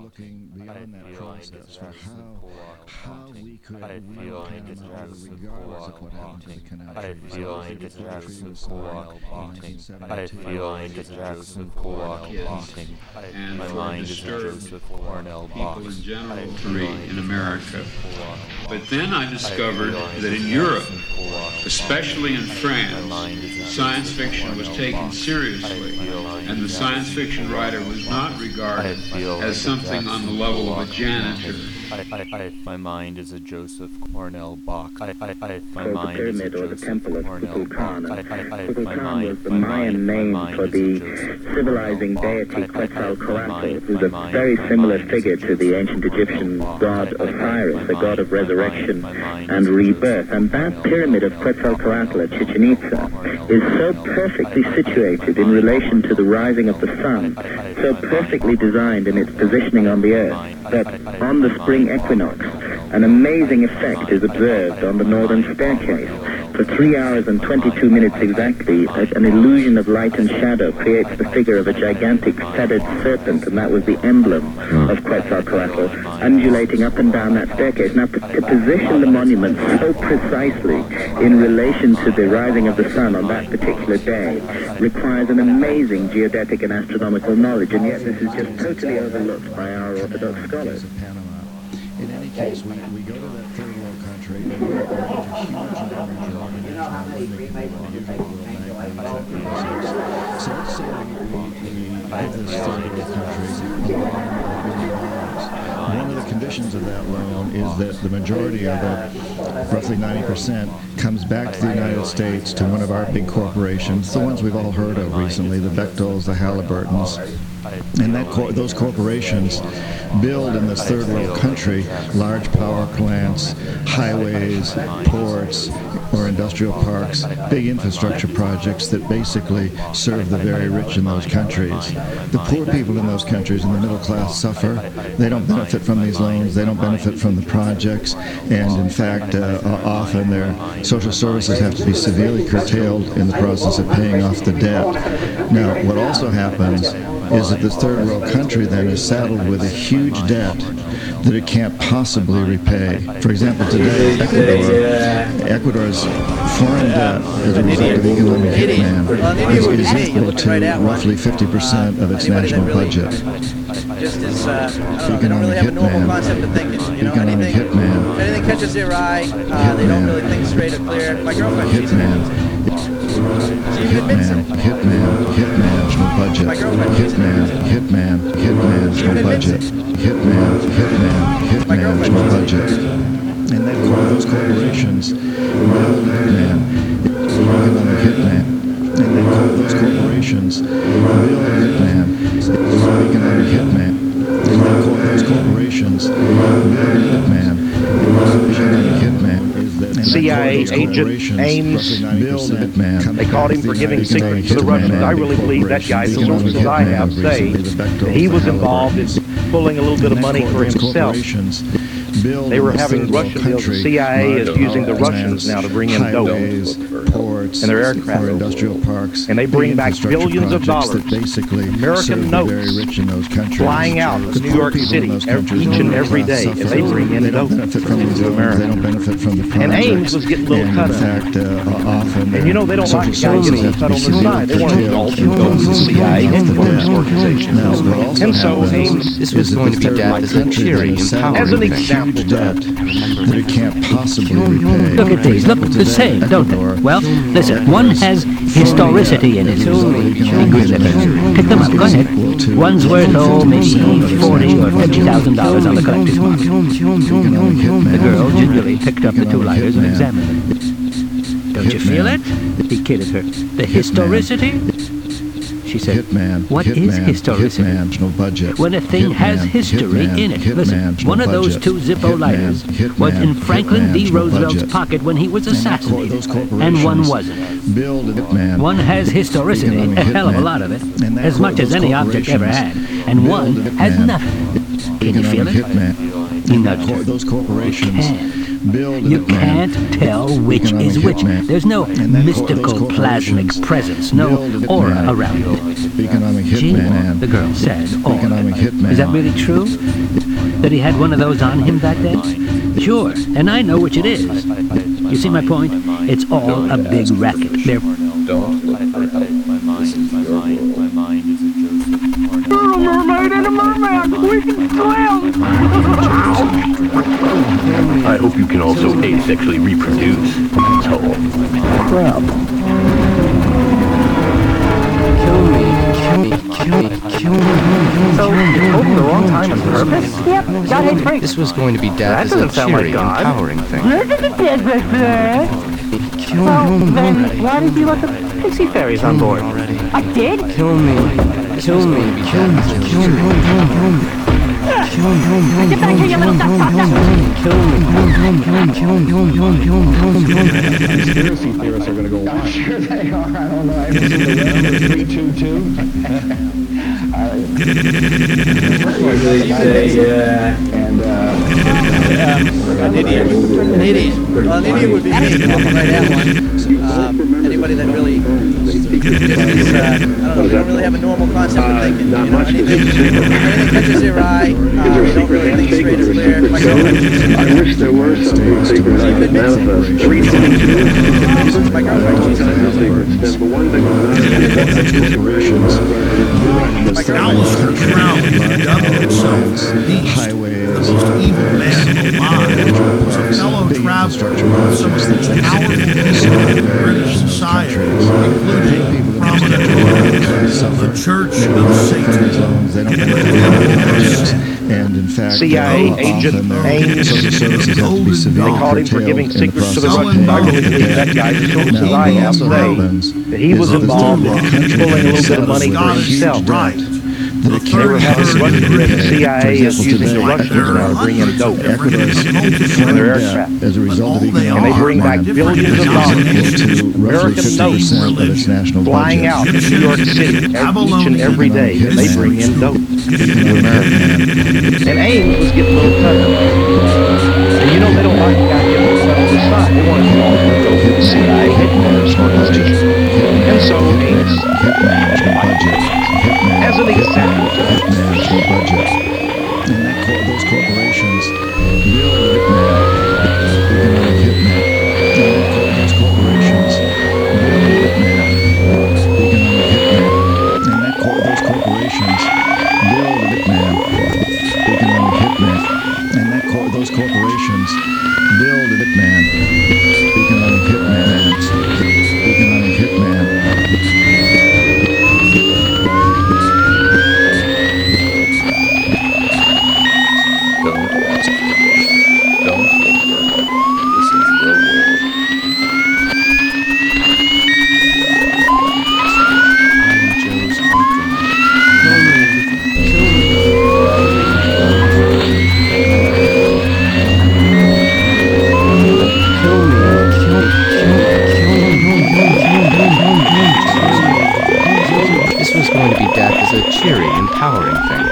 looking beyond that process for how we could win Panama regardless of what happened to the canal treaties. I feel like a Jackson Pollock painting. I feel like a Jackson Pollock painting. And My for mind is a disturbed Joseph Cornell people box. in general I to feel read like in a America. Joseph Pollock But box. then I discovered that in Europe, especially in France, science fiction was taken seriously, and the science fiction writer was not regarded as something on the level of a janitor. My mind is a Joseph Cornell box. My Called the mind is a pyramid or the Joseph temple of Cornell Kukulkan. box. Kukulkan was the Mayan name for the civilizing deity Quetzalcoatl, who's a very similar figure to the ancient Egyptian god Osiris, the god of resurrection and rebirth. And that pyramid of Quetzalcoatl at Chichen Itza is so perfectly situated in relation to the rising of the sun, so perfectly designed in its positioning on the earth, that on the spring equinox, an amazing effect is observed on the northern staircase. For 3 hours and 22 minutes exactly, an illusion of light and shadow creates the figure of a gigantic feathered serpent, and that was the emblem of Quetzalcoatl, undulating up and down that staircase. Now, to position the monument so precisely in relation to the rising of the sun on that particular day requires an amazing geodetic and astronomical knowledge, and yet this is just totally overlooked by our Orthodox scholars. Of Panama. In any case, we go to that third world country, and we arrange a huge number of So let's say we give this third world country a loan of $1 billion. One of the conditions of that loan is that the majority of it, roughly 90%, comes back to the United States to one of our big corporations, the ones we've all heard of recently, the Bechtels, the Halliburtons. And those corporations build in this third world country large power plants, highways, ports, or industrial parks, big infrastructure projects that basically serve the very rich in those countries. The poor people in those countries and the middle class suffer. They don't benefit from these loans. They don't benefit from the projects. And in fact, often their social services have to be severely curtailed in the process of paying off the debt. Now, what also happens is that this third world country then is saddled with a huge debt that it can't possibly repay. For example, today, Ecuador's foreign debt as a result of economic hitman is equal to roughly 50% of its national budget. Just as, they don't really have a normal concept of thinking. You know, anything catches their eye, they don't really think straight or clear. My girlfriend, she's she even admits it. Hitman, national budget. Hitman, national budget. Hitman, national budget. And then those corporations build hitman, economic hitman. And then those corporations build hitman, economic hitman. And then those corporations build hitman, economic hitman. CIA agent Ames, they caught him for giving secrets to the Russians. I really believe that guy, the sources I have say that he was involved in pulling a little bit of money for himself. They were having Russian deals. The CIA is using the Russians now to bring in dope in their aircraft. Industrial parks, and they bring back billions of dollars, American notes, flying out of New York City each and every day, and they bring in dope into America. They don't benefit from the project. And Ames was getting a little cut of it. Often, and you know they don't like the guy getting cut on the side. They want to indulge in those CIA influence organizations. And so Ames, this was going to be dead as a cheery, empowering as an example, debt that it can't possibly repay. Look at these, look the same, don't they? Well, listen, one has historicity in it. Pick them up, go ahead. One's worth, maybe $40,000 or $50,000 on the collector's market. The girl gingerly picked up the two lighters and examined them. Don't you feel it? He kidded her. The historicity? She said, what is historicity? When a thing has history in it. Listen, one of those two Zippo lighters was in Franklin D. Roosevelt's pocket when he was assassinated, and one wasn't. One has historicity, a hell of a lot of it, as much as any object ever had, and one has nothing. Can you feel it? He nudged her. Those corporations build You can't tell which is which. There's no mystical plasmic presence, no aura around it. Economic Gee, hitman. the girl said, aura. Economic hitman. Is that really true? That he had one of those on him that day? Sure, and I know which it is. You see my point? It's all a big racket. They're My mind is a joke. You're a mermaid and a merman! We can swim! I hope you can also asexually reproduce. So, Crap. So, you told him the wrong time on purpose? Yep, God hates freaks. This was going to be That death as a doesn't sound like cheery, God. empowering thing. Well, then, why did you let the Pixie fairies on board. I did? Kill me. Kill me. Kill me. Kill me. Get back here, you little duck fucker! Conspiracy theorists are going to go wild. Sure they are. I don't know. I was in the realm of 322. An idiot. An idiot. Well, an idiot would be me. Right at one. Anybody that really, I don't know, they don't really have a normal concept of thinking. You know, anything catches their eye. They don't really think straight or clear. My girlfriend, I wish there were some secrets I could manifest. my girlfriend, she's on The one thing Alistair Crowley dubbed himself the Beast, the most evil man alive, was a fellow traveler with some of the most powerful people in British society, including prominent figures of the Church of Satan. And in fact, CIA agent Ames. They called him for giving secrets to the Russians. I really believe that guy, as soon as I have to say, that he was involved in pulling a little bit of money for himself. Right. The They were third having Russian, the CIA is using the Like, Russians now to bring in dope in their aircraft. as a result of And they bring back billions of dollars, American notes, of its national flying budget. out to New York City each and every day, and they bring in dope. And Ames was getting a little touchy. And you know they don't like the guy getting put on the side. They want to see all the dope in the CIA headquarters organization. And so Ames, as an example, National budget. And those corporations build economic hitman. Those corporations build economic hitman. And those corporations build economic hitman. And those corporations build hitman. Economic hitman. Economic hitman. This was going to be death as a cheery, empowering thing.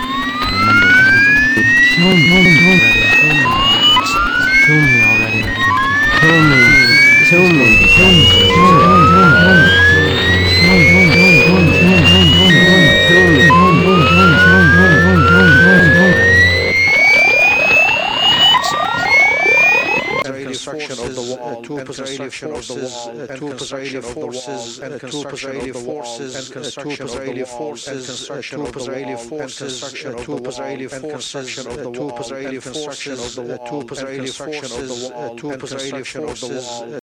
Kill me already. Kill me. Kill me. Kill me. Construction of the wall, tool construction of the wall, and construction of the forces, and construction of the forces, and construction of the forces, construction of the forces, construction of the construction of the wall, and construction of the wall, and construction of the wall, and construction of the